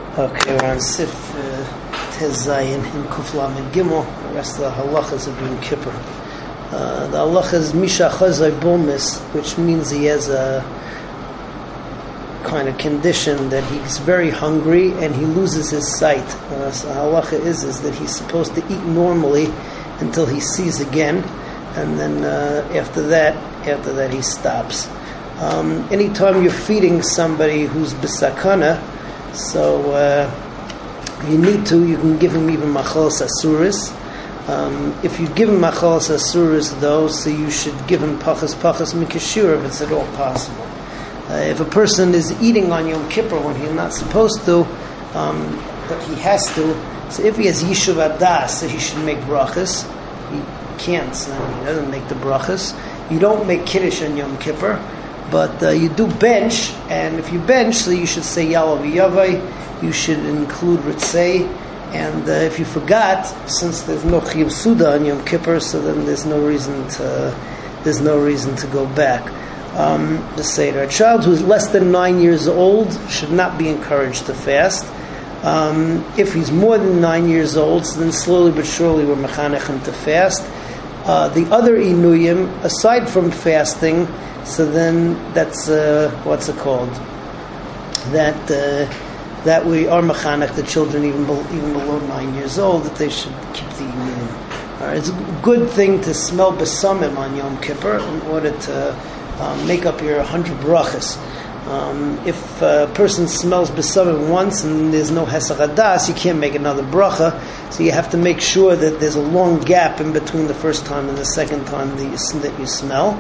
Okay, we're on Sif Tez Zayin in Kuf Lamed Gimel. The rest of the halachas of Yom Kippur. The halacha is Misha Chazai Bomis, which means he has a kind of condition that he's very hungry and he loses his sight. So the halacha is that he's supposed to eat normally until he sees again, and then after that he stops. Anytime you're feeding somebody who's b'sakana, so you can give him even machalas asuris. If you give him machalas asuris, though, so you should give him pachas mikashur if it's at all possible. If a person is eating on Yom Kippur when he's not supposed to, but he has to, so if he has yishuv adas, so he should make brachas. He can't, so he doesn't make the brachas. You don't make kiddush on Yom Kippur, but you do bench, and if you bench, so you should say Yalav Yavai, you should include Ritzei, and if you forgot, since there's no Chiyuv Suda on Yom Kippur, so then there's no reason to go back. The Seder. A child who's less than 9 years old should not be encouraged to fast. If he's more than 9 years old, so then slowly but surely we're mechanech him to fast. The other inuyim, aside from fasting, so then that's what's it called? That we are mechanech the children even below 9 years old, that they should keep the inuyim. It's a good thing to smell besamim on Yom Kippur in order to make up your 100 brachas. If a person smells besamim once and there's no hesach hadas, you can't make another bracha. So you have to make sure that there's a long gap in between the first time and the second time that you smell.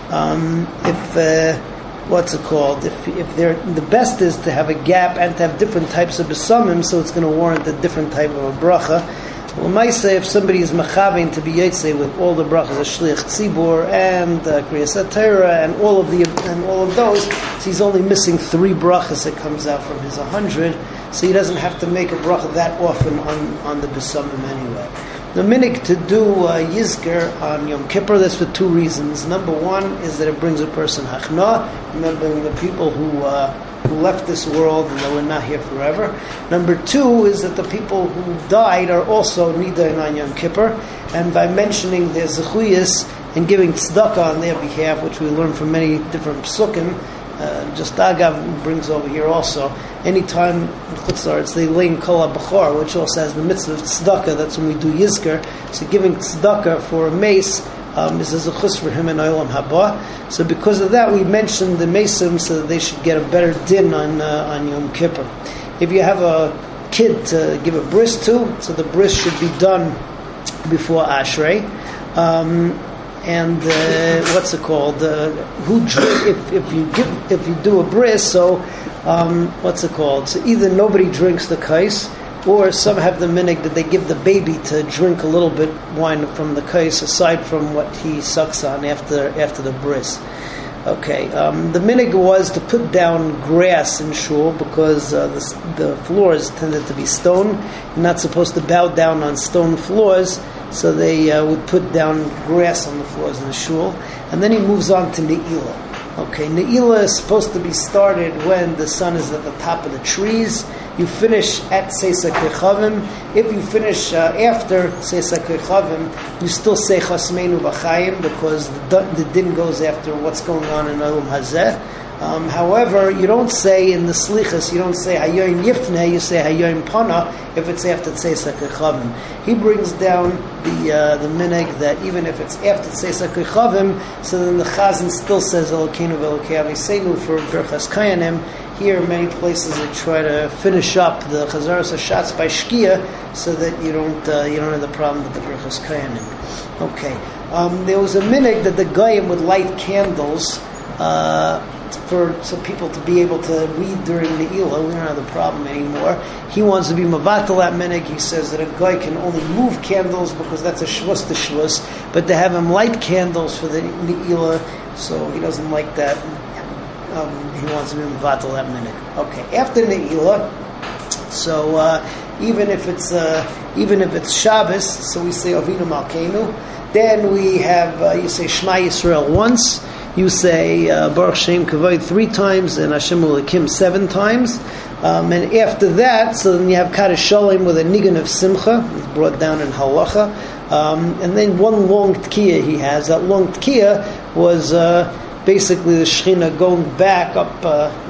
The best is to have a gap and to have different types of besamim, so it's going to warrant a different type of a bracha. Well, I might say if somebody is mechavein to be yotzei with all the brachas of shliach tzibur and kriyas Torah and all of those, so he's only missing 3 brachas that comes out from his 100, so he doesn't have to make a bracha that often on the besamim anyway. The minig to do yizker on Yom Kippur, that's for 2 reasons. Number 1 is that it brings a person hachna, remembering the people who left this world and that we're not here forever. Number 2 is that the people who died are also nidain on Yom Kippur, and by mentioning their zechuyas and giving tzedakah on their behalf, which we learn from many different psukim, just Agav brings over here also, anytime in Chutz La'aretz they lay in Kol HaBechor, which also has the mitzvah of tzedakah, that's when we do yizker, so giving tzedakah for a mace is a zechus for him in Olam Haba. So because of that, we mentioned the mesim so that they should get a better din on Yom Kippur. If you have a kid to give a bris to, so the bris should be done before Ashrei. And what's it called? If you do a bris, so what's it called? So either nobody drinks the kais, or some have the minig that they give the baby to drink a little bit wine from the kais aside from what he sucks on after the bris. Okay, the minig was to put down grass in shul because the floors tended to be stone. You're not supposed to bow down on stone floors, so they would put down grass on the floors in the shul. And then he moves on to Ne'ilah. Okay, Ne'ilah is supposed to be started when the sun is at the top of the trees. You finish at Seisa Kechavim. If you finish after Seisa Kechavim, you still say Chasmeinu B'Chaim because the din goes after what's going on in Olam Hazeh. However, you don't say in the Slichas, you don't say Hayoim Yifneh, you say Hayoim Pana if it's after Tzeisa Kechavim. He brings down the minig that even if it's after Tzeisa Kechavim, so then the Chazan still says Elokeinu v'Elokei Aviseinu for Birchas Kayanim. Here, many places they try to finish up the Chazaras HaShatz by Shkia so that you don't have the problem with the Birchas Kayanim. Okay, there was a minig that the Goyim would light candles so people to be able to read during the Ne'ilah. We don't have the problem anymore. He wants to be Mavatal that minig. He says that a guy can only move candles because that's a shvus to shvus, but to have him light candles for the Ne'ilah, so he doesn't like that. He wants to be Mavatal that minig. Okay, after Ne'ilah, so even if it's Shabbos, so we say Avinu Malkeinu. Then we have you say Shema Yisrael once. you say Baruch Shem Kavod 3 times and Hashem Elokim 7 times. And after that, so then you have Kaddish Shalom with a nigun of Simcha, it's brought down in Halacha. And then one long Tkiya he has. That long Tkiya was basically the Shekhinah going back up,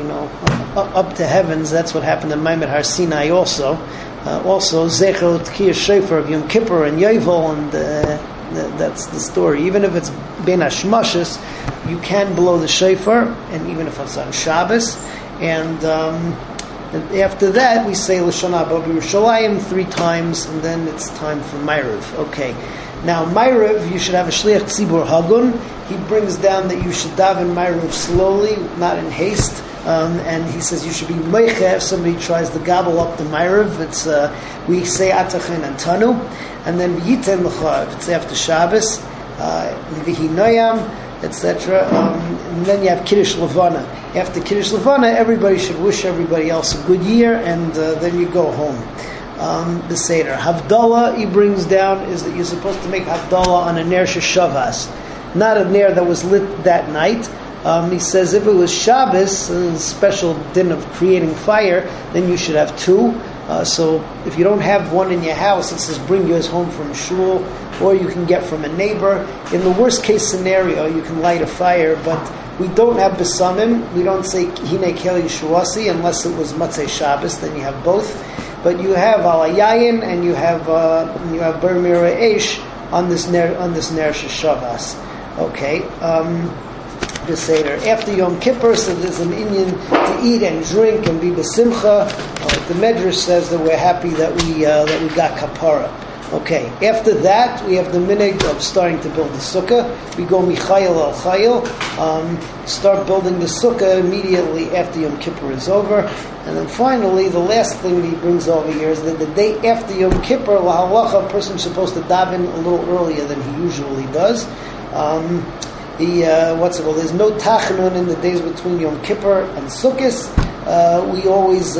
up to heavens. That's what happened in Maimed Har Sinai also. Also, Zecher Tkiya Shofar of Yom Kippur and Yovel, and that's the story. Even if it's Ben Hashmashis, you can blow the shofar, and even if it's on Shabbos. And after that, we say L'Shana Abba B'Yerushalayim 3 times, and then it's time for Ma'ariv. Okay. Now, Ma'ariv, you should have a Shliach Tzibur Hagun. He brings down that you should daven Ma'ariv slowly, not in haste. And he says you should be meicha if somebody tries to gobble up the Ma'ariv. It's we say Atachin and Tanu, and then Yiten L'cha if it's after Shabbos, Vihi Noyam, etc. And then you have Kiddush Levana. After Kiddush Levana, everybody should wish everybody else a good year, and then you go home. The Seder Havdalah he brings down is that you're supposed to make Havdalah on a Ner Shavas, not a Ner that was lit that night. He says if it was Shabbos, a special din of creating fire, then you should have 2. So if you don't have one in your house, it says bring yours home from shul, or you can get from a neighbor. In the worst case scenario, you can light a fire, but we don't have besamim. We don't say hine keli shuasi unless it was Matzei Shabbos. Then you have both. But you have alayayin and you have ber mirah eish on this ner Shavas. Okay. The Seder. After Yom Kippur, so there's an Inyan to eat and drink and be besimcha. The Medrash says that we're happy that we got kapara. Okay. After that, we have the minhag of starting to build the sukkah. We go michayil al chayil. Start building the sukkah immediately after Yom Kippur is over. And then finally, the last thing he brings over here is that the day after Yom Kippur, lahalacha, a person is supposed to daven a little earlier than he usually does. There's no tachanun in the days between Yom Kippur and Sukkot. We always,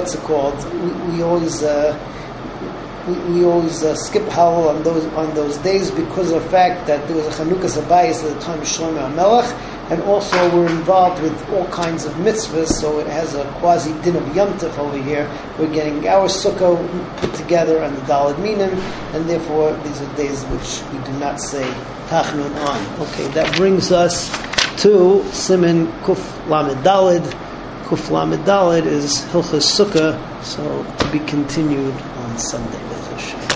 we always skip Hallel on those days because of the fact that there was a Chanukah Sabayis at the time of Shlomo HaMelech, and also we're involved with all kinds of mitzvahs, so it has a quasi din of Yom Tov over here. We're getting our sukkah put together on the Daled Minim, and therefore these are days which we do not say Tachnun on. Okay, that brings us to Siman Kuf Lamed Daled. Kuf Lamed Daled is Hilchas Sukkah, so to be continued on Sunday.